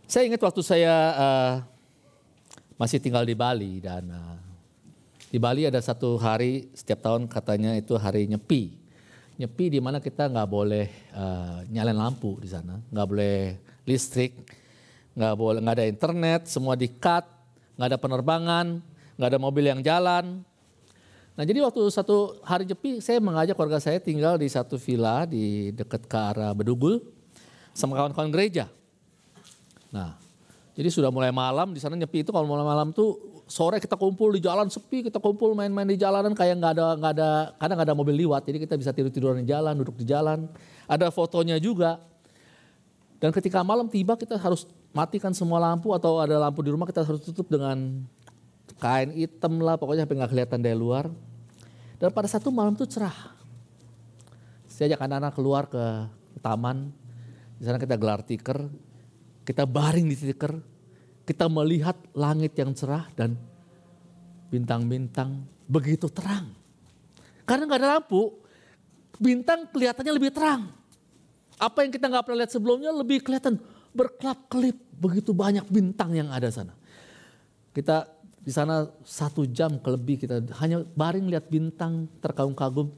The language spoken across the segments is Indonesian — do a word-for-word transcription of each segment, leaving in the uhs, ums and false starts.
Saya ingat waktu saya uh, masih tinggal di Bali dan uh, di Bali ada satu hari setiap tahun katanya itu hari nyepi. Nyepi di mana kita nggak boleh uh, nyalain lampu di sana, nggak boleh listrik, nggak boleh nggak ada internet, semua di-cut, nggak ada penerbangan, nggak ada mobil yang jalan. Nah jadi waktu satu hari nyepi saya mengajak keluarga saya tinggal di satu villa di dekat ke arah Bedugul sama kawan-kawan gereja. Nah, jadi sudah mulai malam di sana nyepi itu kalau mulai malam tuh sore kita kumpul di jalan sepi, kita kumpul main-main di jalanan kayak nggak ada nggak ada kadang nggak ada mobil liwat, jadi kita bisa tidur-tiduran di jalan, duduk di jalan. Ada fotonya juga. Dan ketika malam tiba kita harus matikan semua lampu atau ada lampu di rumah kita harus tutup dengan kain hitam lah, pokoknya sampai nggak kelihatan dari luar. Dan pada satu malam tuh cerah. Saya ajak anak-anak keluar ke taman, di sana kita gelar tikar. Kita baring di tikar, kita melihat langit yang cerah dan bintang-bintang begitu terang. Karena gak ada lampu, bintang kelihatannya lebih terang. Apa yang kita gak pernah lihat sebelumnya lebih kelihatan berkelap-kelip, begitu banyak bintang yang ada sana. Kita di sana satu jam kelebih kita hanya baring lihat bintang terkagum-kagum.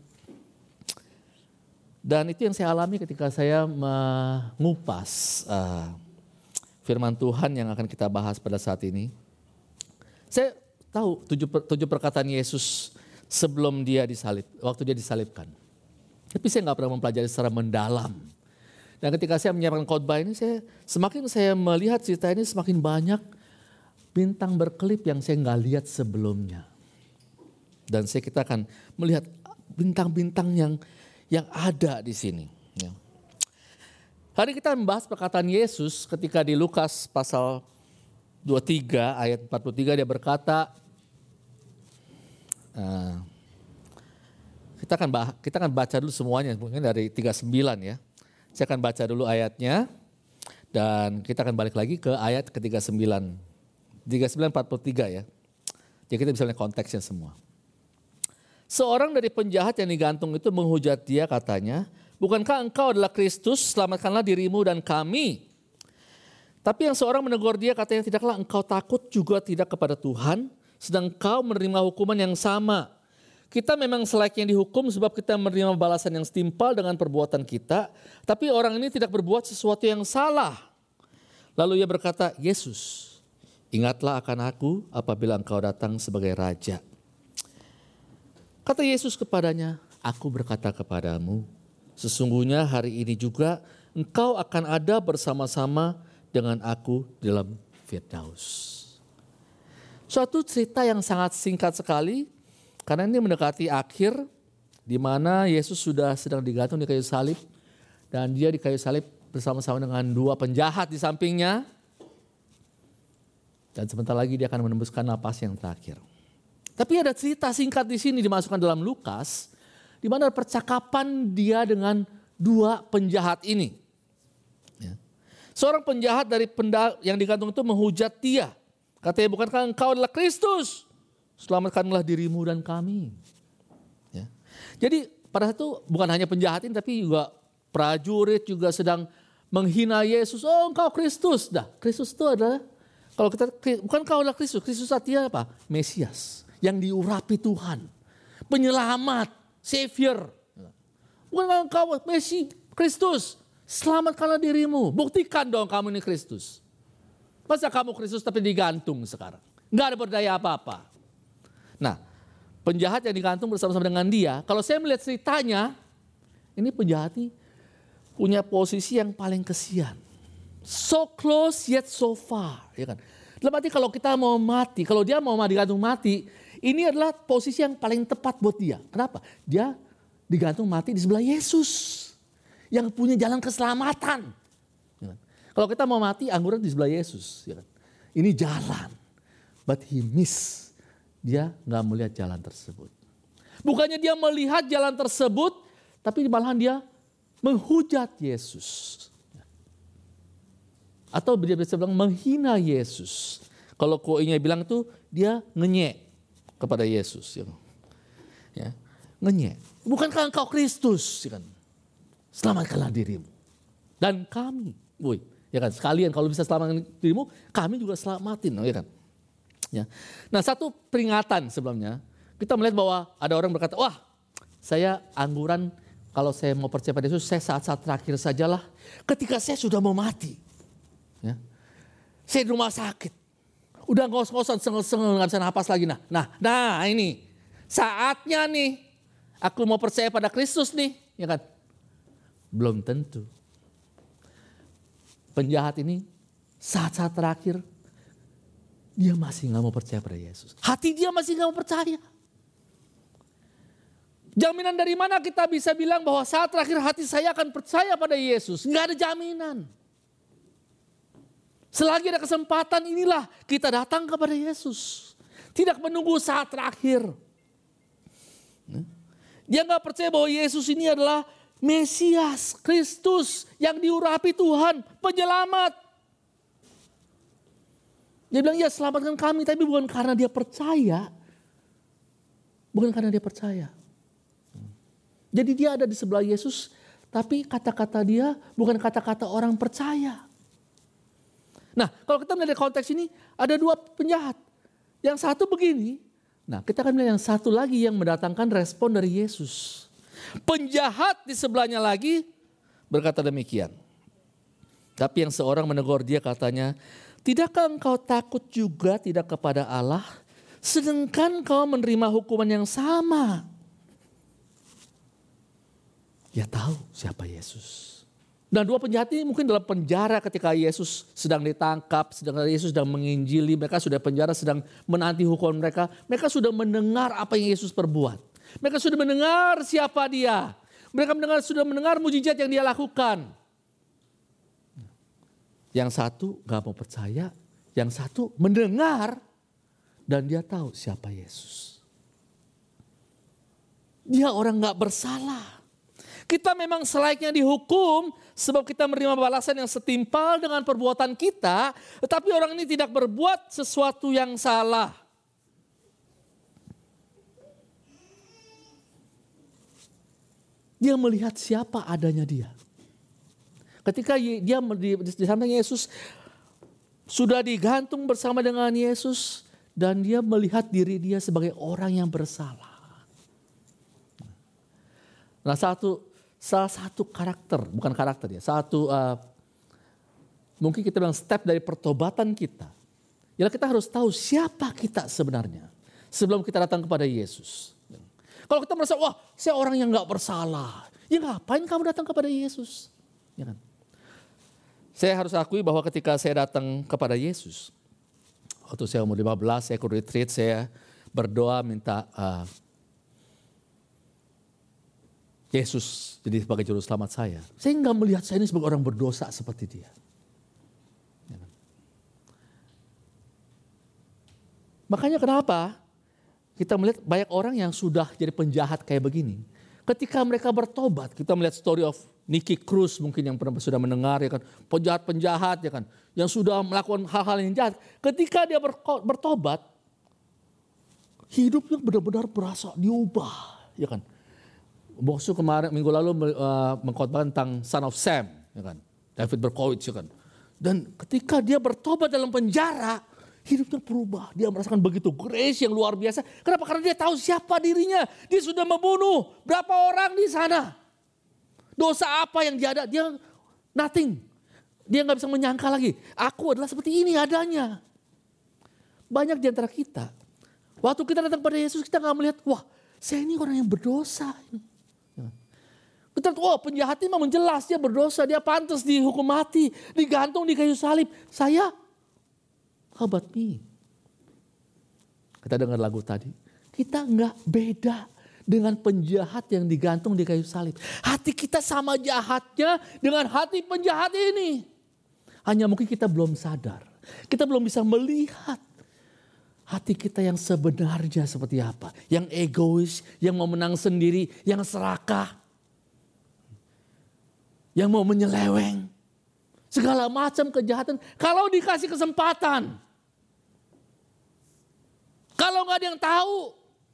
Dan itu yang saya alami ketika saya mengupas uh, firman Tuhan yang akan kita bahas pada saat ini. Saya tahu tujuh, tujuh perkataan Yesus sebelum dia disalib, waktu dia disalibkan. Tapi saya gak pernah mempelajari secara mendalam. Dan ketika saya menyiapkan khotbah ini, saya, semakin saya melihat cerita ini semakin banyak bintang berkelip yang saya gak lihat sebelumnya. Dan saya kita akan melihat bintang-bintang yang yang ada di sini. Ya. Hari kita membahas perkataan Yesus ketika di Lukas pasal dua puluh tiga ayat empat puluh tiga dia berkata, uh, kita akan bah, kita akan baca dulu semuanya mungkin dari tiga puluh sembilan ya. Saya akan baca dulu ayatnya dan kita akan balik lagi ke ayat ke tiga puluh sembilan. tiga puluh sembilan empat puluh tiga ya. Jadi kita bisa lihat konteksnya semua. Seorang dari penjahat yang digantung itu menghujat dia katanya, bukankah engkau adalah Kristus, selamatkanlah dirimu dan kami. Tapi yang seorang menegur dia katanya, tidaklah engkau takut juga tidak kepada Tuhan, sedang engkau menerima hukuman yang sama. Kita memang selayaknya dihukum sebab kita menerima balasan yang setimpal dengan perbuatan kita, tapi orang ini tidak berbuat sesuatu yang salah. Lalu ia berkata, Yesus, ingatlah akan aku apabila engkau datang sebagai raja. Kata Yesus kepadanya, aku berkata kepadamu, sesungguhnya hari ini juga engkau akan ada bersama-sama dengan aku dalam Firdaus. Suatu cerita yang sangat singkat sekali, karena ini mendekati akhir, di mana Yesus sudah sedang digantung di kayu salib, dan dia di kayu salib bersama-sama dengan dua penjahat di sampingnya, dan sebentar lagi dia akan menembuskan napas yang terakhir. Tapi ada cerita singkat di sini dimasukkan dalam Lukas, di mana percakapan dia dengan dua penjahat ini. Ya. Seorang penjahat dari penda, yang digantung itu menghujat dia. Katanya, bukankah engkau adalah Kristus? Selamatkanlah dirimu dan kami. Ya. Jadi pada saat itu bukan hanya penjahat ini, tapi juga prajurit juga sedang menghina Yesus. Oh engkau Kristus. Dah, Kristus itu adalah, kalau kita, bukan engkau adalah Kristus. Kristus artinya apa? Mesias. Yang diurapi Tuhan. Penyelamat. Savior. Bukan engkau Mesias Kristus. Selamatkanlah dirimu. Buktikan dong kamu ini Kristus. Masa kamu Kristus tapi digantung sekarang. Gak ada berdaya apa-apa. Nah, penjahat yang digantung bersama-sama dengan dia. Kalau saya melihat ceritanya. Ini penjahat ini punya posisi yang paling kesian. So close yet so far. Ya kan? Dalam arti kalau kita mau mati. Kalau dia mau digantung mati. Ini adalah posisi yang paling tepat buat dia. Kenapa? Dia digantung mati di sebelah Yesus. Yang punya jalan keselamatan. Ya kan? Kalau kita mau mati, angguran di sebelah Yesus. Ya kan? Ini jalan. But he miss. Dia gak melihat jalan tersebut. Bukannya dia melihat jalan tersebut. Tapi malahan dia menghujat Yesus. Atau dia bisa bilang menghina Yesus. Kalau koinya bilang itu dia ngenyek kepada Yesus. Ya. Ya. Ngenyek. Bukankah engkau Kristus? Ya kan? Selamatkanlah dirimu. Dan kami. Woy, Ya kan, sekalian kalau bisa selamatkan dirimu, kami juga selamatin, ya kan. Ya. Nah, satu peringatan sebelumnya, kita melihat bahwa ada orang berkata, wah saya angguran kalau saya mau percaya pada Yesus, saya saat-saat terakhir sajalah ketika saya sudah mau mati. Ya. Saya di rumah sakit, udah ngos-ngosan, sengel-sengel, gak bisa napas lagi. Nah, nah, nah ini saatnya nih, aku mau percaya pada Kristus nih, ya kan. Belum tentu. Penjahat ini saat-saat terakhir, dia masih gak mau percaya pada Yesus. Hati dia masih gak mau percaya. Jaminan dari mana kita bisa bilang bahwa saat terakhir hati saya akan percaya pada Yesus? Gak ada jaminan. Selagi ada kesempatan inilah kita datang kepada Yesus. Tidak menunggu saat terakhir. Dia gak percaya bahwa Yesus ini adalah Mesias, Kristus yang diurapi Tuhan, penyelamat. Dia bilang, ya selamatkan kami, tapi bukan karena dia percaya. Bukan karena dia percaya. Jadi dia ada di sebelah Yesus, tapi kata-kata dia bukan kata-kata orang percaya. Nah, kalau kita melihat konteks ini, ada dua penjahat. Yang satu begini, nah kita akan melihat yang satu lagi yang mendatangkan respon dari Yesus. Penjahat di sebelahnya lagi berkata demikian. Tapi yang seorang menegur dia katanya, tidakkah engkau takut juga tidak kepada Allah, sedangkan kau menerima hukuman yang sama? Dia tahu siapa Yesus. Dan dua penjahat ini mungkin dalam penjara ketika Yesus sedang ditangkap, sedang Yesus sedang menginjili, mereka sudah penjara sedang menanti hukuman mereka. Mereka sudah mendengar apa yang Yesus perbuat. Mereka sudah mendengar siapa dia. Mereka mendengar, sudah mendengar mujizat yang dia lakukan. Yang satu gak mau percaya, yang satu mendengar dan dia tahu siapa Yesus. Dia orang gak bersalah. Kita memang selayaknya dihukum sebab kita menerima balasan yang setimpal dengan perbuatan kita, tetapi orang ini tidak berbuat sesuatu yang salah. Dia melihat siapa adanya dia. Ketika dia di, di samping Yesus sudah digantung bersama dengan Yesus dan dia melihat diri dia sebagai orang yang bersalah. Nah, satu salah satu karakter, bukan karakter ya, satu uh, mungkin kita bilang step dari pertobatan kita. Ialah kita harus tahu siapa kita sebenarnya sebelum kita datang kepada Yesus. Kalau kita merasa, wah saya orang yang gak bersalah, ya ngapain kamu datang kepada Yesus? Ya kan? Saya harus akui bahwa ketika saya datang kepada Yesus, waktu saya umur lima belas, saya ikut retreat, saya berdoa minta uh, Yesus jadi sebagai juru selamat saya. Saya nggak melihat saya ini sebagai orang berdosa seperti dia. Ya kan? Makanya kenapa kita melihat banyak orang yang sudah jadi penjahat kayak begini. Ketika mereka bertobat, kita melihat story of Nicky Cruz mungkin yang pernah sudah mendengar ya kan, penjahat-penjahat ya kan, yang sudah melakukan hal-hal yang jahat. Ketika dia bertobat, hidupnya benar-benar berasa diubah, ya kan. Bossu kemarin minggu lalu uh, mengkhotbahkan tentang Son of Sam, ya kan, David Berkowitz, ya kan. Dan ketika dia bertobat dalam penjara, hidupnya berubah. Dia merasakan begitu grace yang luar biasa. Kenapa? Karena dia tahu siapa dirinya. Dia sudah membunuh berapa orang di sana. Dosa apa yang dia ada? Dia nothing. Dia nggak bisa menyangka lagi. Aku adalah seperti ini adanya. Banyak di antara kita. Waktu kita datang pada Yesus, kita nggak melihat, wah saya ini orang yang berdosa. Kita, wah penjahat ini memang jelas dia berdosa. Dia pantas dihukum mati. Digantung di kayu salib. Saya, how about me? Kita dengar lagu tadi. Kita nggak beda dengan penjahat yang digantung di kayu salib. Hati kita sama jahatnya dengan hati penjahat ini. Hanya mungkin kita belum sadar. Kita belum bisa melihat hati kita yang sebenarnya seperti apa. Yang egois, yang mau menang sendiri, yang serakah. Yang mau menyeleweng. Segala macam kejahatan. Kalau dikasih kesempatan. Kalau gak ada yang tahu.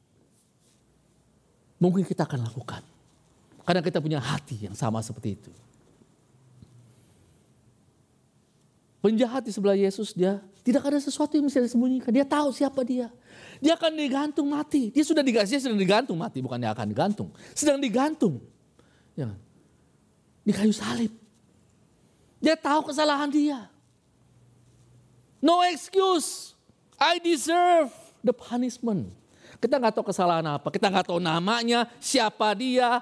Mungkin kita akan lakukan. Karena kita punya hati yang sama seperti itu. penjahat di sebelah Yesus, dia tidak ada sesuatu yang bisa disembunyikan. Dia tahu siapa dia. Dia akan digantung mati. Dia sudah digantung, sedang digantung mati, bukan dia akan digantung. Sedang digantung. Ya, di kayu salib. Dia tahu kesalahan dia. No excuse. I deserve the punishment. Kita nggak tahu kesalahan apa. Kita nggak tahu namanya, siapa dia.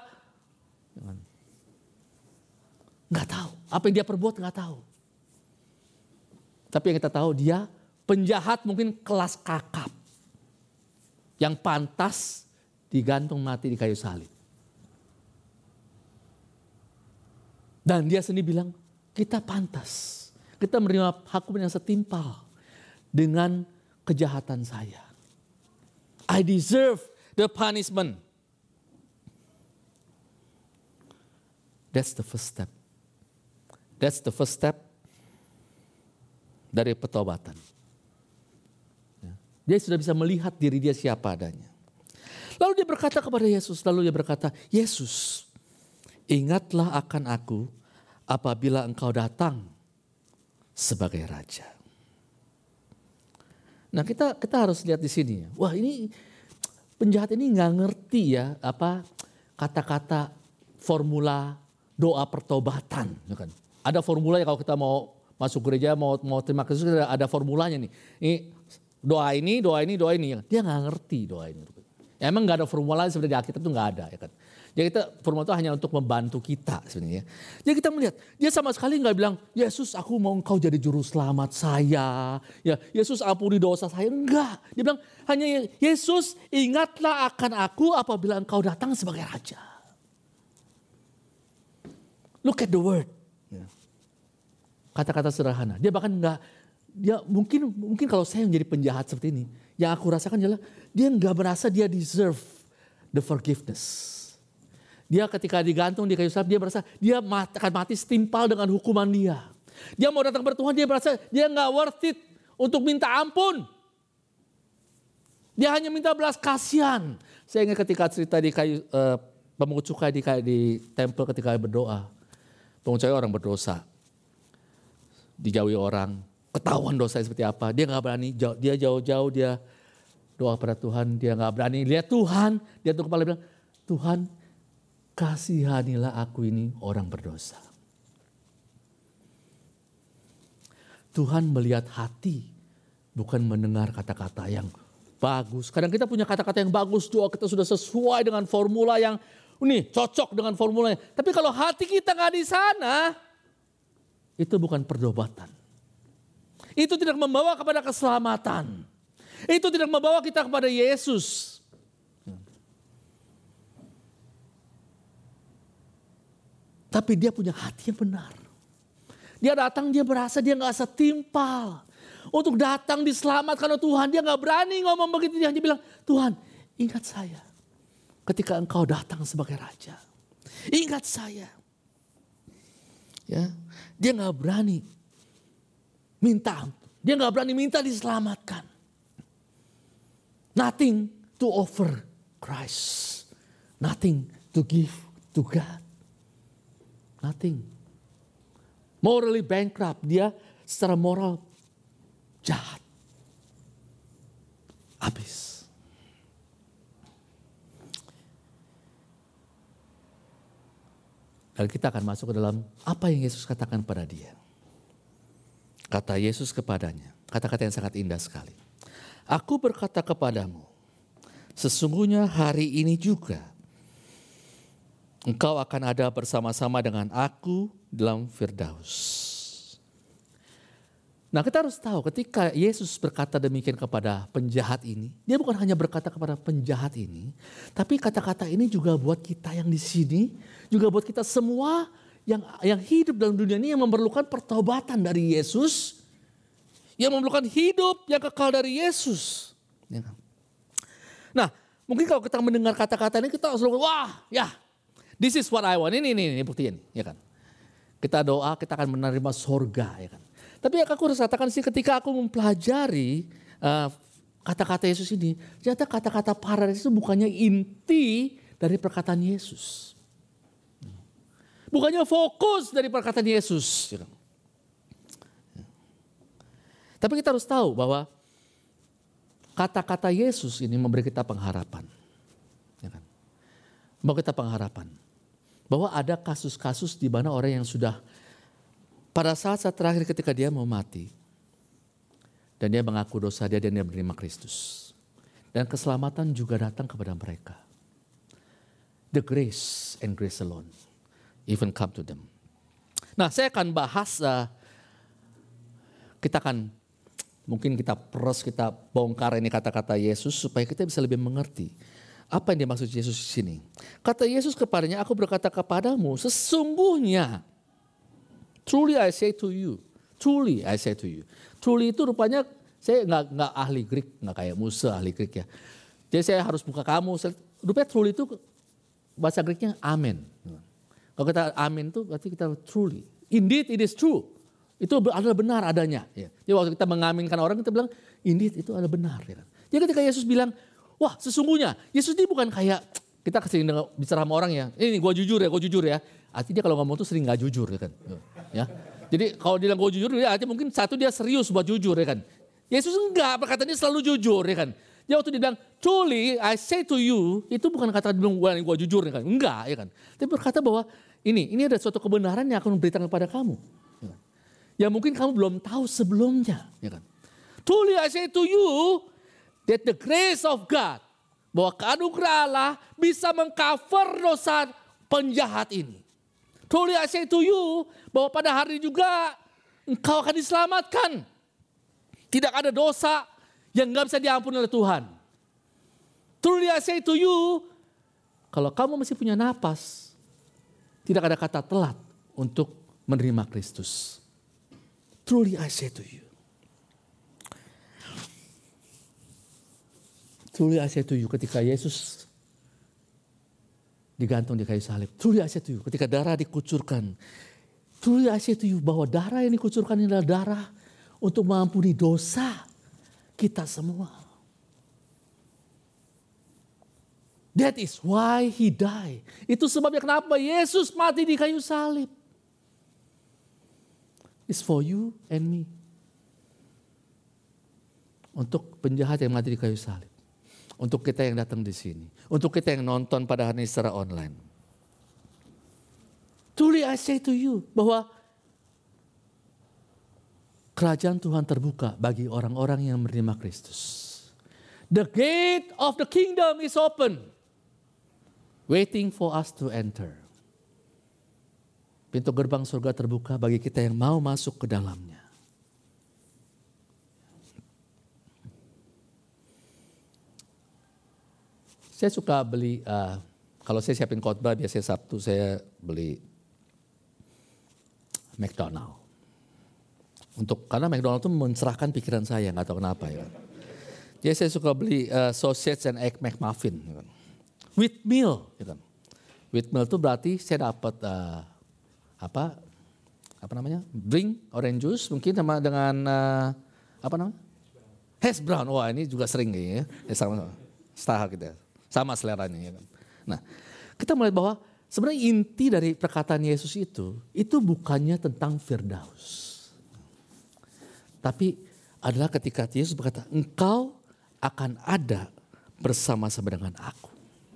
Nggak tahu. Apa yang dia perbuat nggak tahu. Tapi yang kita tahu dia penjahat mungkin kelas kakap. Yang pantas digantung mati di kayu salib. Dan dia sendiri bilang, kita pantas. Kita menerima hukuman yang setimpal dengan kejahatan saya. I deserve the punishment. That's the first step. That's the first step dari pertobatan. Dia sudah bisa melihat diri dia siapa adanya. Lalu dia berkata kepada Yesus, lalu dia berkata, Yesus, ingatlah akan aku apabila engkau datang sebagai raja. Nah kita kita harus lihat di sini. Wah ini penjahat ini nggak ngerti ya apa kata-kata formula doa pertobatan. Kan? Ada formula ya kalau kita mau masuk gereja mau mau terima Kristus ada formulanya nih. Ini doa ini, doa ini, doa ini. Dia nggak ngerti doa ini. Ya, emang nggak ada formula sebenarnya di Alkitab itu nggak ada ya kan. Jadi kita formula itu hanya untuk membantu kita sebenarnya. Jadi kita melihat dia sama sekali nggak bilang Yesus aku mau engkau jadi juru selamat saya. Ya Yesus ampuni dosa saya. Enggak. Dia bilang hanya Yesus ingatlah akan aku apabila engkau datang sebagai raja. Look at the word. Kata-kata sederhana. Dia bahkan enggak, dia mungkin mungkin kalau saya menjadi penjahat seperti ini, yang aku rasakan adalah dia enggak merasa dia deserve the forgiveness. Dia ketika digantung di kayu salib dia merasa dia akan mati setimpal dengan hukuman dia. Dia mau datang bertuhan dia merasa dia enggak worth it untuk minta ampun. Dia hanya minta belas kasihan. Saya ingat ketika cerita di kayu uh, pemungut cukai di, di tempel ketika berdoa. Pemungut cukai orang berdosa. Dijauhi orang, ketahuan dosa seperti apa. Dia gak berani, dia jauh-jauh dia doa pada Tuhan. Dia gak berani lihat Tuhan. Dia tuh kepala bilang, Tuhan kasihanilah aku ini orang berdosa. Tuhan melihat hati, bukan mendengar kata-kata yang bagus. Kadang kita punya kata-kata yang bagus, doa kita sudah sesuai dengan formula yang ini cocok dengan formulanya. Tapi kalau hati kita gak di sana, itu bukan pertobatan. Itu tidak membawa kepada keselamatan. Itu tidak membawa kita kepada Yesus. Tapi dia punya hati yang benar. Dia datang, dia berasa dia gak setimpal. Untuk datang diselamatkan oleh Tuhan. Dia gak berani ngomong begitu. Dia hanya bilang, Tuhan ingat saya. Ketika engkau datang sebagai raja. Ingat saya. Ya, dia nggak berani minta, dia nggak berani minta diselamatkan. Nothing to offer Christ, nothing to give to God, nothing. Morally bankrupt, dia secara moral jahat, habis. Dan kita akan masuk ke dalam apa yang Yesus katakan pada dia. Kata Yesus kepadanya, kata-kata yang sangat indah sekali. Aku berkata kepadamu, sesungguhnya hari ini juga engkau akan ada bersama-sama dengan aku dalam Firdaus. Nah kita harus tahu ketika Yesus berkata demikian kepada penjahat ini, dia bukan hanya berkata kepada penjahat ini, tapi kata-kata ini juga buat kita yang di sini, juga buat kita semua yang yang hidup dalam dunia ini yang memerlukan pertobatan dari Yesus, yang memerlukan hidup yang kekal dari Yesus. Nah mungkin kalau kita mendengar kata-kata ini kita langsung wah ya, this is what I want, ini ini, ini buktinya, ya kan? Kita doa kita akan menerima sorga, ya kan? Tapi yang aku harus katakan sih ketika aku mempelajari uh, kata-kata Yesus ini, ternyata kata-kata paradis itu bukannya inti dari perkataan Yesus. Bukannya fokus dari perkataan Yesus. Tapi kita harus tahu bahwa kata-kata Yesus ini memberi kita pengharapan. Ya kan? Memberi kita pengharapan. Bahwa ada kasus-kasus di mana orang yang sudah pada saat-saat terakhir ketika dia mau mati. Dan dia mengaku dosa dia dan dia menerima Kristus. Dan keselamatan juga datang kepada mereka. The grace and grace alone even come to them. Nah, saya akan bahas, uh, kita akan, mungkin kita peres, kita bongkar ini kata-kata Yesus supaya kita bisa lebih mengerti apa yang dimaksud Yesus di sini. Kata Yesus kepadanya, aku berkata kepadamu, sesungguhnya, truly I say to you, truly I say to you. Truly itu rupanya, saya nggak nggak ahli Greek, nggak kayak Musa ahli Greek ya. Jadi saya harus buka kamu, rupanya truly itu bahasa Greeknya amen. Kalau kita amin itu berarti kita truly. Indeed it is true. Itu adalah benar adanya. Ya. Jadi waktu kita mengaminkan orang kita bilang indeed itu adalah benar. Ya. Jadi ketika Yesus bilang, wah sesungguhnya. Yesus ini bukan kayak kita sering bicara sama orang ya. Ini gue jujur ya, gue jujur ya. Artinya dia kalau ngomong tuh sering gak jujur ya kan. Ya. Jadi kalau dia bilang gue jujur ya artinya mungkin satu dia serius buat jujur ya kan. Yesus enggak, perkataannya selalu jujur ya kan. Dia waktu dia bilang, truly I say to you, itu bukan kata dia bilang, gue jujur ya kan. Enggak ya kan. Tapi berkata bahwa ini, ini ada suatu kebenaran yang akan memberitakan kepada kamu. Ya kan? Yang mungkin kamu belum tahu sebelumnya. Ya kan? Truly I say to you, that the grace of God, bahwa keanugeraan Allah bisa mengcover dosa penjahat ini. Truly I say to you, bahwa pada hari juga engkau akan diselamatkan. Tidak ada dosa yang gak bisa diampuni oleh Tuhan. Truly I say to you, kalau kamu masih punya napas, tidak ada kata telat untuk menerima Kristus. Truly I say to you. Truly I say to you, ketika Yesus digantung di kayu salib. Truly I say to you, ketika darah dikucurkan. Truly I say to you, bahwa darah yang dikucurkan ini adalah darah untuk mengampuni dosa kita semua. That is why he died. Itu sebabnya kenapa Yesus mati di kayu salib. It's for you and me. Untuk penjahat yang mati di kayu salib. Untuk kita yang datang di sini. Untuk kita yang nonton pada hari ini secara online. Truly I say to you, bahwa kerajaan Tuhan terbuka bagi orang-orang yang menerima Kristus. The gate of the kingdom is open, waiting for us to enter. Pintu gerbang surga terbuka bagi kita yang mau masuk ke dalamnya. Saya suka beli, uh, kalau saya siapin khotbah biasanya Sabtu saya beli McDonald. Untuk karena McDonald itu mencerahkan pikiran saya, nggak tahu kenapa ya. Jadi saya suka beli uh, sausage and egg McMuffin, ya kan. With meal, ya kan. With meal itu berarti saya dapat uh, apa, apa namanya, drink orange juice mungkin sama dengan uh, apa namanya, hash brown. Wah ini juga sering kayaknya, ya sama setahap gitu, sama seleranya. Ya kan. Nah kita melihat bahwa sebenarnya inti dari perkataan Yesus itu, itu bukannya tentang Firdaus. Tapi adalah ketika Yesus berkata, engkau akan ada bersama-sama dengan aku.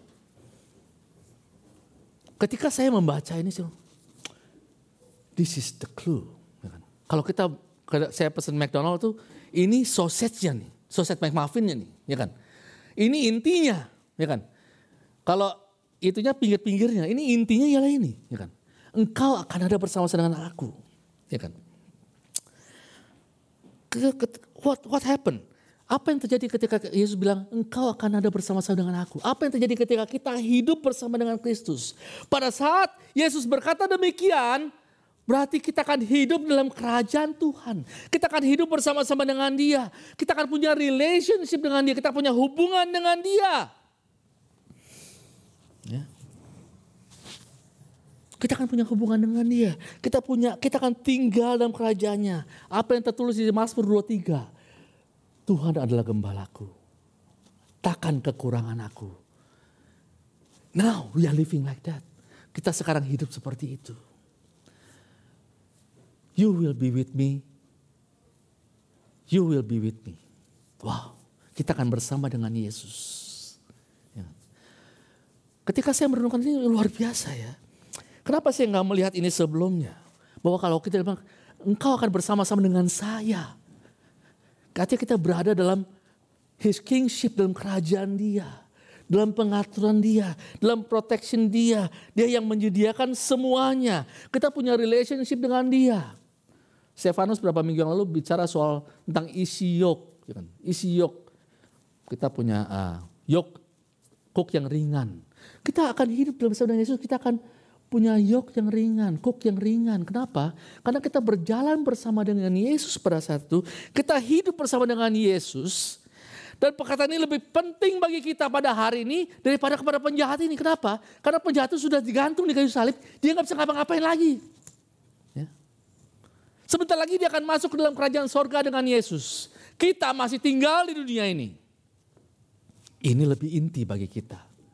Ketika saya membaca ini, this is the clue. Kalau kita, saya pesan McDonald tuh, ini sausage-nya nih, sausage McMuffin-nya nih, ya kan. Ini intinya, ya kan. Kalau itunya pinggir-pinggirnya, ini intinya ialah ini, ya kan. Engkau akan ada bersama-sama dengan aku, ya kan. What what happened? Apa yang terjadi ketika Yesus bilang engkau akan ada bersama-sama dengan aku? Apa yang terjadi ketika kita hidup bersama dengan Kristus? Pada saat Yesus berkata demikian, berarti kita akan hidup dalam kerajaan Tuhan. Kita akan hidup bersama-sama dengan Dia. Kita akan punya relationship dengan Dia. Kita punya hubungan dengan Dia. Ya. Kita akan punya hubungan dengan Dia. Kita punya, kita akan tinggal dalam kerajaannya. Apa yang tertulis di Mazmur dua puluh tiga. Tuhan adalah gembalaku. Takkan kekurangan aku. Now we are living like that. Kita sekarang hidup seperti itu. You will be with me. You will be with me. Wow, kita akan bersama dengan Yesus. Ya. Ketika saya merenungkan ini luar biasa ya. Kenapa saya nggak melihat ini sebelumnya? Bahwa kalau kita bilang, engkau akan bersama-sama dengan saya. Artinya kita berada dalam His kingship, dalam kerajaan dia. Dalam pengaturan dia, dalam protection dia. Dia yang menyediakan semuanya. Kita punya relationship dengan dia. Stefanus beberapa minggu yang lalu bicara soal tentang isi yoke. Isi yoke. Kita punya uh, yoke, yoke yang ringan. Kita akan hidup dalam bersama dengan Yesus, kita akan punya yoke yang ringan, yoke yang ringan. Kenapa? Karena kita berjalan bersama dengan Yesus pada saat itu. Kita hidup bersama dengan Yesus. Dan perkataan ini lebih penting bagi kita pada hari ini daripada kepada penjahat ini. Kenapa? Karena penjahat itu sudah digantung di kayu salib, dia nggak bisa ngapa-ngapain lagi. Ya. Sebentar lagi dia akan masuk ke dalam kerajaan sorga dengan Yesus. Kita masih tinggal di dunia ini. Ini lebih inti bagi kita.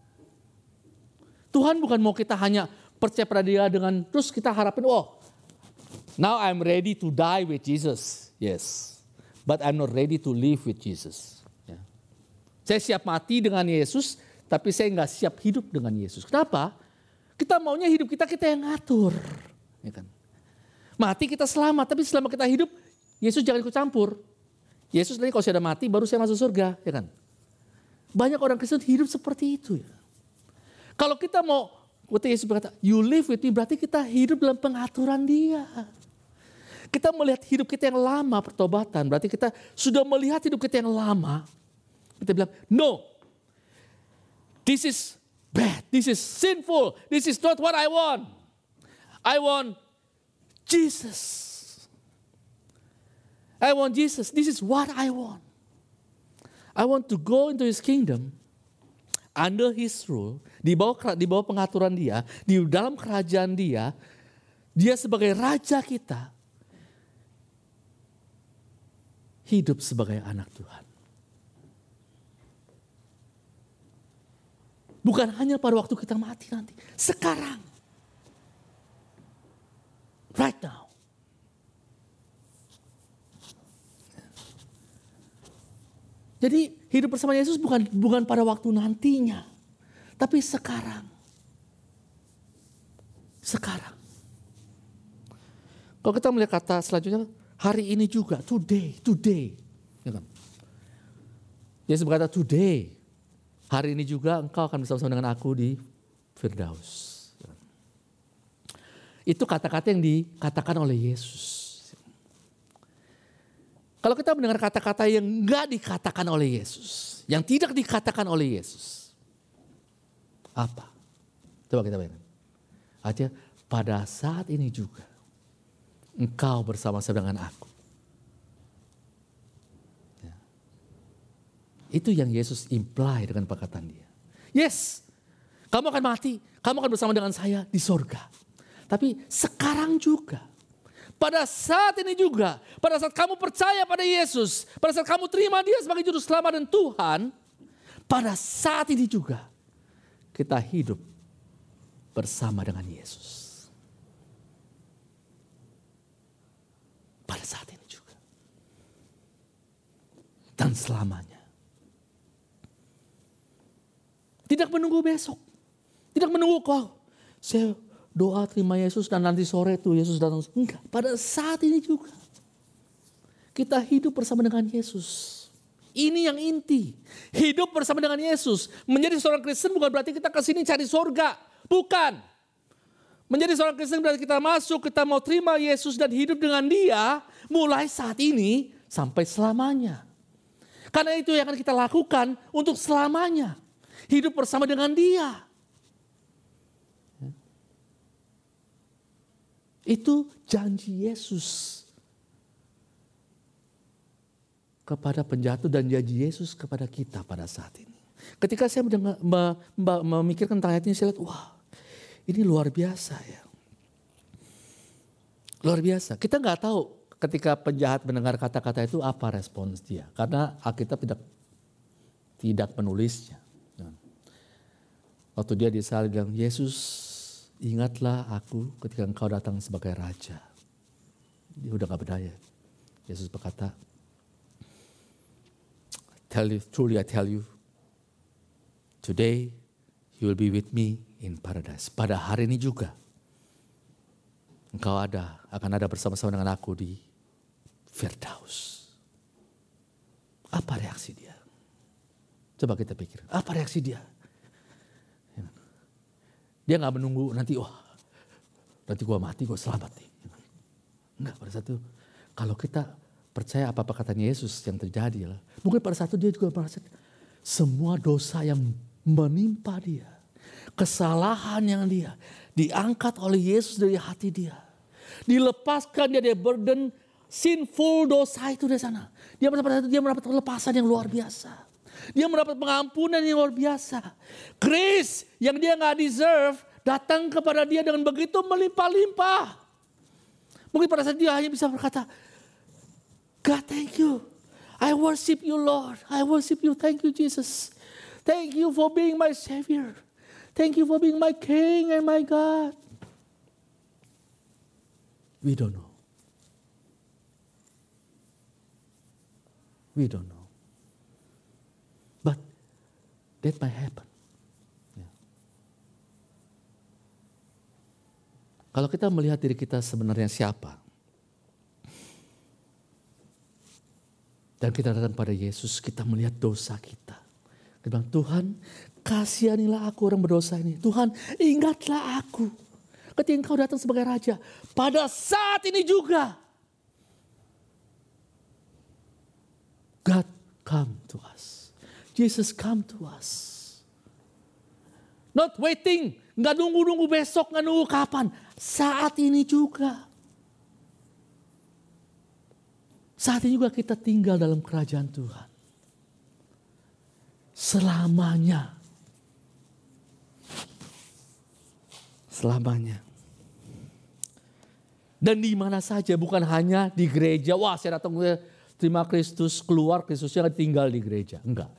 Tuhan bukan mau kita hanya percaya pada dia dengan terus kita harapin, oh now I'm ready to die with Jesus. Yes, but I'm not ready to live with Jesus. Ya. Saya siap mati dengan Yesus, tapi saya nggak siap hidup dengan Yesus. Kenapa? Kita maunya hidup kita, kita yang ngatur. Ya kan? Mati kita selamat, tapi selama kita hidup, Yesus jangan ikut campur. Yesus nanti kalau saya udah mati, baru saya masuk surga. Ya kan? Banyak orang Kristen hidup seperti itu. Ya. Kalau kita mau, waktu Yesus berkata, you live with me, berarti kita hidup dalam pengaturan dia. Kita melihat hidup kita yang lama pertobatan, berarti kita sudah melihat hidup kita yang lama. Kita bilang, no, this is bad, this is sinful, this is not what I want. I want Jesus. I want Jesus, this is what I want. I want to go into His kingdom, under His rule, di bawah, di bawah pengaturan dia, di dalam kerajaan dia, dia sebagai raja kita, hidup sebagai anak Tuhan. Bukan hanya pada waktu kita mati nanti, sekarang. Right now. Jadi hidup bersama Yesus bukan bukan pada waktu nantinya, tapi sekarang. Sekarang. Kalau kita melihat kata selanjutnya, hari ini juga, today, today. Yesus berkata, today, hari ini juga engkau akan bersama-sama dengan aku di Firdaus. Itu kata-kata yang dikatakan oleh Yesus. Kalau kita mendengar kata-kata yang enggak dikatakan oleh Yesus, yang tidak dikatakan oleh Yesus, apa? Coba kita bayangkan. Artinya pada saat ini juga, engkau bersama-sama dengan aku. Ya. Itu yang Yesus imply dengan perkataan dia. Yes, kamu akan mati, kamu akan bersama dengan saya di sorga. Tapi sekarang juga, pada saat ini juga, pada saat kamu percaya pada Yesus, pada saat kamu terima dia sebagai juru selamat dan Tuhan, pada saat ini juga kita hidup bersama dengan Yesus. Pada saat ini juga. Dan selamanya. Tidak menunggu besok. Tidak menunggu kau. Saya doa terima Yesus dan nanti sore tuh Yesus datang. Enggak, pada saat ini juga. Kita hidup bersama dengan Yesus. Ini yang inti. Hidup bersama dengan Yesus. Menjadi seorang Kristen bukan berarti kita kesini cari surga. Bukan. Menjadi seorang Kristen berarti kita masuk, kita mau terima Yesus dan hidup dengan dia. Mulai saat ini sampai selamanya. Karena itu yang akan kita lakukan untuk selamanya. Hidup bersama dengan dia. Itu janji Yesus kepada penjahat dan janji Yesus kepada kita pada saat ini. Ketika saya mendengar, memikirkan tentang ayat ini, saya lihat, wah ini luar biasa ya. Luar biasa. Kita nggak tahu ketika penjahat mendengar kata-kata itu apa respons dia. Karena Alkitab tidak, tidak menulisnya. Waktu dia disalib bilang, Yesus, ingatlah aku ketika engkau datang sebagai raja. Dia udah gak berdaya. Yesus berkata, tell you, truly I tell you, today you will be with me in paradise. Pada hari ini juga, engkau ada, akan ada bersama-sama dengan aku di Firdaus. Apa reaksi dia? Coba kita pikir, apa reaksi dia? Dia gak menunggu nanti, wah nanti gue mati, gue selamat nih. Enggak, pada saat itu, kalau kita percaya apa-apa katanya Yesus yang terjadi. Lah. Mungkin pada saat itu dia juga merasa semua dosa yang menimpa dia. Kesalahan yang dia diangkat oleh Yesus dari hati dia. Dilepaskan dia dari burden sinful dosa itu dari sana. Dia pada saat itu dia mendapat kelepasan yang luar biasa. Dia mendapat pengampunan yang luar biasa. Grace yang dia gak deserve datang kepada dia dengan begitu melimpah-limpah. Mungkin pada saat dia hanya bisa berkata, God thank you. I worship you Lord. I worship you. Thank you Jesus. Thank you for being my Savior. Thank you for being my King and my God. We don't know. We don't know. But that might happen. Ya. Kalau kita melihat diri kita sebenarnya siapa, dan kita datang pada Yesus, kita melihat dosa kita. Kita bilang, Tuhan kasihanilah aku orang berdosa ini. Tuhan ingatlah aku. Ketika engkau datang sebagai Raja, pada saat ini juga, God come to us. Jesus come to us. Not waiting. Nggak nunggu-nunggu besok, nggak nunggu kapan. Saat ini juga. Saat ini juga kita tinggal dalam kerajaan Tuhan. Selamanya. Selamanya. Dan di mana saja, bukan hanya di gereja. Wah, saya datang terima Kristus, keluar Kristusnya tinggal di gereja. Enggak.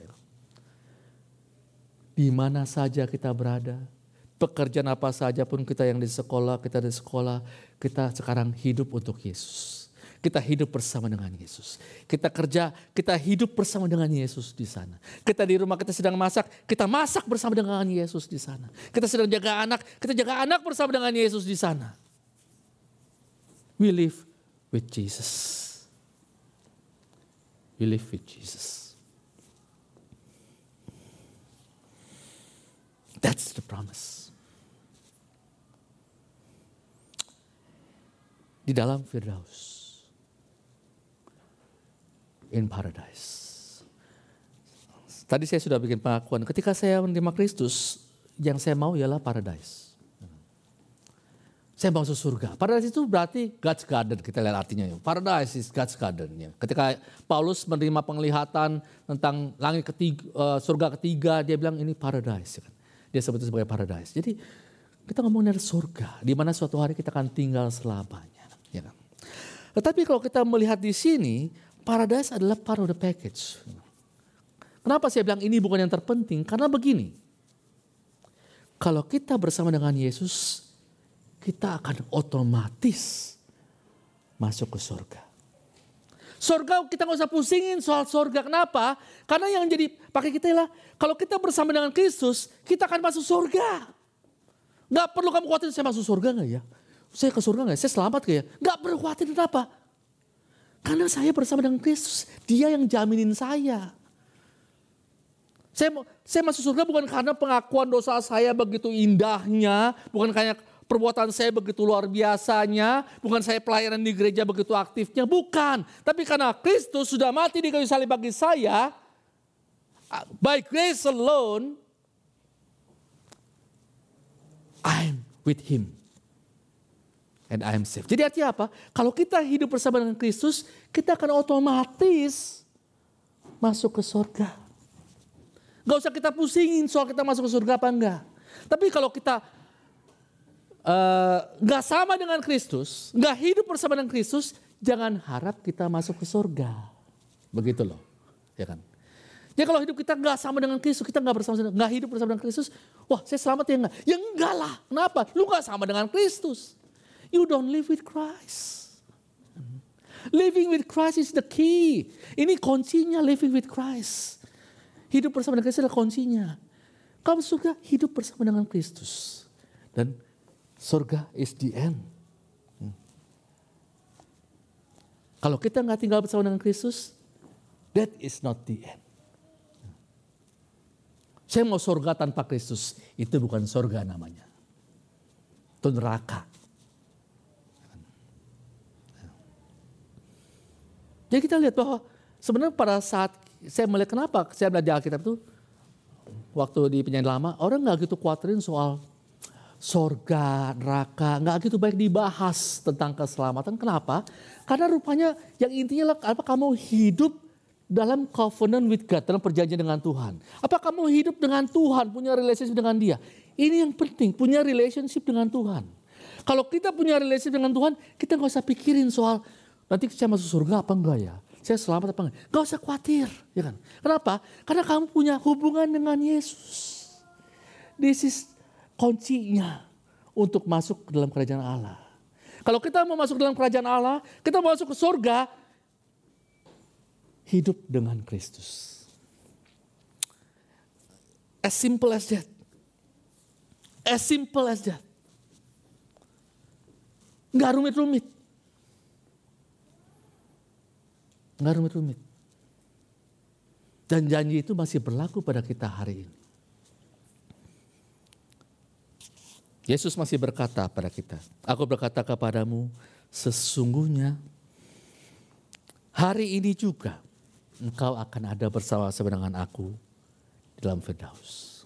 Di mana saja kita berada, pekerjaan apa saja pun kita yang di sekolah, kita di sekolah, kita sekarang hidup untuk Yesus. Kita hidup bersama dengan Yesus. Kita kerja, kita hidup bersama dengan Yesus di sana. Kita di rumah, kita sedang masak, kita masak bersama dengan Yesus di sana. Kita sedang jaga anak, kita jaga anak bersama dengan Yesus di sana. We live with Jesus. We live with Jesus. That's the promise. Di dalam Firdaus. In paradise. Tadi saya sudah bikin pengakuan. Ketika saya menerima Kristus, yang saya mau ialah paradise. Saya mau masuk surga. Paradise itu berarti God's garden. Kita lihat artinya. Paradise is God's garden. Ketika Paulus menerima penglihatan tentang langit ketiga, surga ketiga, dia bilang ini paradise. Dia sebut itu sebagai paradise. Jadi kita ngomongin dari surga, di mana suatu hari kita akan tinggal selamanya. Ya kan? Tetapi kalau kita melihat di sini, paradise adalah part of the package. Kenapa saya bilang ini bukan yang terpenting? Karena begini, kalau kita bersama dengan Yesus, kita akan otomatis masuk ke surga. Surga kita gak usah pusingin soal surga. Kenapa? Karena yang jadi pakai kita ialah kalau kita bersama dengan Kristus, kita akan masuk surga. Gak perlu kamu khawatir saya masuk surga gak ya? Saya ke surga gak ya? Saya selamat gak ya? Gak perlu khawatir, kenapa? Karena saya bersama dengan Kristus. Dia yang jaminin saya. Saya, saya masuk surga bukan karena pengakuan dosa saya begitu indahnya. Bukan karena perbuatan saya begitu luar biasanya, bukan saya pelayanan di gereja begitu aktifnya, bukan. Tapi karena Kristus sudah mati di kayu salib bagi saya, by grace alone, I'm with Him. And I'm saved. Jadi artinya apa? Kalau kita hidup bersama dengan Kristus, kita akan otomatis masuk ke surga. Gak usah kita pusingin soal kita masuk ke surga apa enggak. Tapi kalau kita Uh, gak sama dengan Kristus, gak hidup bersama dengan Kristus, jangan harap kita masuk ke surga. Begitu loh, ya kan? Jadi kalau hidup kita gak sama dengan Kristus, kita gak bersama, gak hidup bersama dengan Kristus, wah saya selamat ya enggak? Ya enggak lah, kenapa? Lu gak sama dengan Kristus. You don't live with Christ. Living with Christ is the key. Ini kuncinya living with Christ. Hidup bersama dengan Kristus adalah kuncinya. Kamu surga hidup bersama dengan Kristus. Dan surga is the end. Hmm. Kalau kita nggak tinggal bersama dengan Kristus, that is not the end. Saya mau surga tanpa Kristus, itu bukan surga namanya. Itu neraka. Jadi kita lihat bahwa sebenarnya pada saat saya melihat kenapa saya belajar Alkitab itu, waktu di penyanyi lama, orang gak gitu khawatirin soal surga, neraka, gak gitu baik dibahas tentang keselamatan. Kenapa? Karena rupanya yang intinya apa, kamu hidup dalam covenant with God, dalam perjanjian dengan Tuhan. Apa kamu hidup dengan Tuhan, punya relationship dengan Dia. Ini yang penting, punya relationship dengan Tuhan. Kalau kita punya relationship dengan Tuhan, kita gak usah pikirin soal nanti saya masuk surga apa enggak ya. Saya selamat apa enggak. Gak usah khawatir. Ya kan? Kenapa? Karena kamu punya hubungan dengan Yesus. This is kuncinya untuk masuk ke dalam kerajaan Allah. Kalau kita mau masuk ke dalam kerajaan Allah, kita mau masuk ke surga, hidup dengan Kristus. As simple as that. As simple as that. Nggak rumit-rumit. Nggak rumit-rumit. Dan janji itu masih berlaku pada kita hari ini. Yesus masih berkata pada kita, aku berkata kepadamu, sesungguhnya hari ini juga engkau akan ada bersama-sama dengan aku di dalam Firdaus.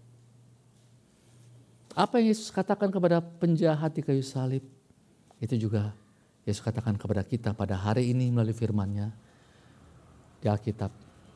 Apa yang Yesus katakan kepada penjahat di kayu salib, itu juga Yesus katakan kepada kita pada hari ini melalui firman-Nya di Alkitab.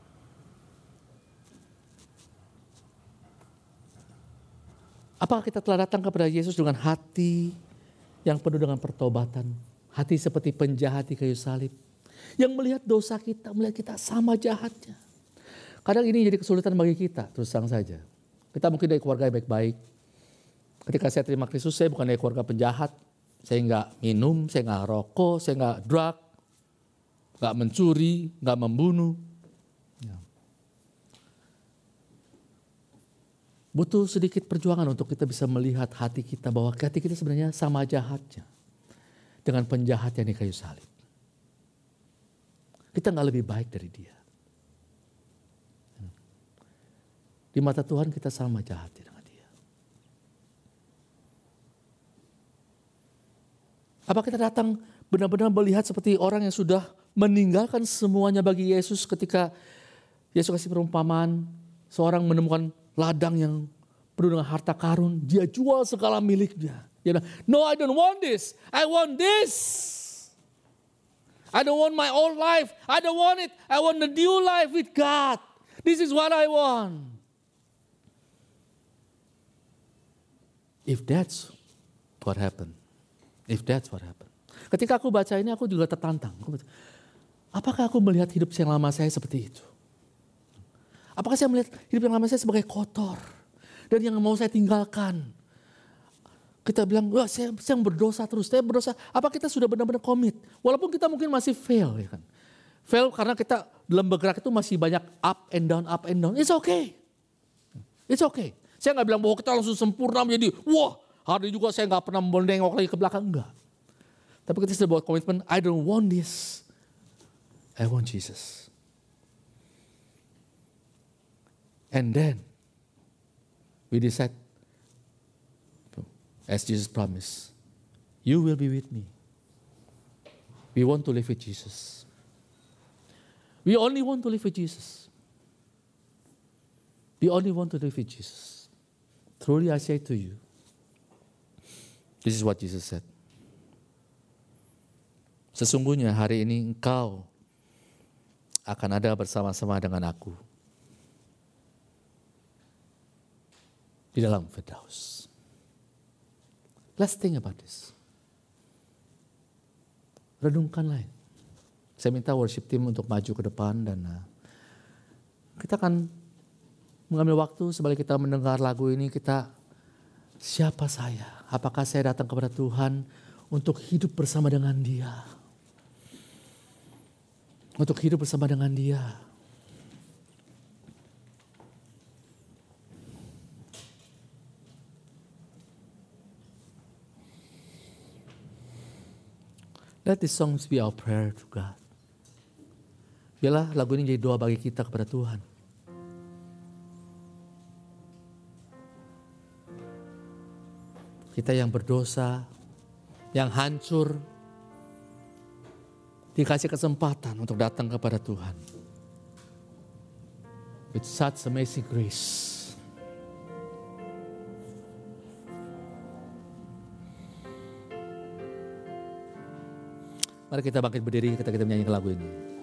Apakah kita telah datang kepada Yesus dengan hati yang penuh dengan pertobatan? Hati seperti penjahat di kayu salib. Yang melihat dosa kita, melihat kita sama jahatnya. Kadang ini jadi kesulitan bagi kita, terus terang saja. Kita mungkin dari keluarga yang baik-baik. Ketika saya terima Kristus, saya bukan dari keluarga penjahat. Saya nggak minum, saya nggak rokok, saya nggak drug, nggak mencuri, nggak membunuh. Ya. Butuh sedikit perjuangan untuk kita bisa melihat hati kita bahwa hati kita sebenarnya sama jahatnya dengan penjahat yang di kayu salib. Kita nggak lebih baik dari dia. Di mata Tuhan kita sama jahatnya dengan dia. Apa kita datang benar-benar melihat seperti orang yang sudah meninggalkan semuanya bagi Yesus ketika Yesus kasih perumpamaan seorang menemukan ladang yang penuh dengan harta karun, dia jual segala miliknya. Dia bilang, no, I don't want this. I want this. I don't want my old life. I don't want it. I want the new life with God. This is what I want. If that's what happened. If that's what happened. Ketika aku baca ini aku juga tertantang. Apakah aku melihat hidup yang lama saya seperti itu? Apakah saya melihat hidup yang lama saya sebagai kotor? Dan yang mau saya tinggalkan. Kita bilang, wah saya, saya berdosa terus, saya berdosa. Apa kita sudah benar-benar komit? Walaupun kita mungkin masih fail. Ya kan? Fail karena kita dalam bergerak itu masih banyak up and down, up and down. It's okay. It's okay. Saya gak bilang bahwa kita langsung sempurna menjadi, wah hari juga saya gak pernah menengok lagi ke belakang. Enggak. Tapi kita sudah buat komitmen, I don't want this. I want Jesus. And then, we decide, as Jesus promised, you will be with me. We want to live with Jesus. We only want to live with Jesus. We only want to live with Jesus. Truly I say to you, this is what Jesus said. Sesungguhnya hari ini engkau akan ada bersama-sama dengan aku di dalam Firdaus. Let's think about this. Renungkanlah. Saya minta worship team untuk maju ke depan dan uh, kita akan mengambil waktu sebalik kita mendengar lagu ini. Kita, siapa saya? Apakah saya datang kepada Tuhan untuk hidup bersama dengan Dia? Untuk hidup bersama dengan Dia. Let these songs be our prayer to God. Biarlah lagu ini jadi doa bagi kita kepada Tuhan. Kita yang berdosa, yang hancur, dikasih kesempatan untuk datang kepada Tuhan. With such amazing grace. Mari kita bangkit berdiri, kita kita menyanyikan lagu ini.